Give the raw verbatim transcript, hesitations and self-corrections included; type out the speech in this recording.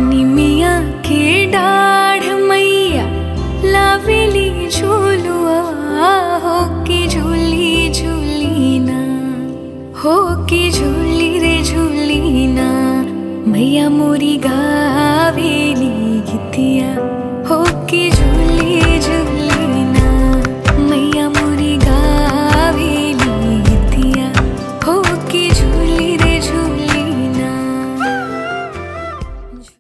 निमिया के डाढ़ मैया लावेली झूलुआ हो के झूली झूली ना, हो के झूली रे झूली ना। मैया मोरी गा